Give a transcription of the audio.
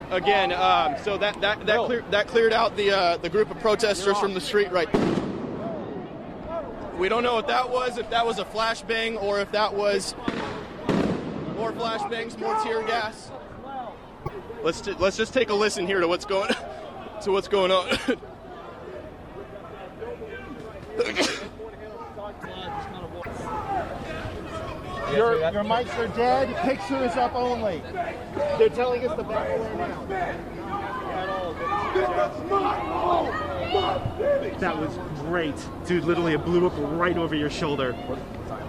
Again, so that cleared out the group of protesters from the street right. We don't know what that was, if that was a flashbang or if that was more flashbangs, more tear gas. Let's just take a listen here to what's going on. Your mics are dead. Pictures up only. They're telling us the back way now. That was great. Dude, literally it blew up right over your shoulder.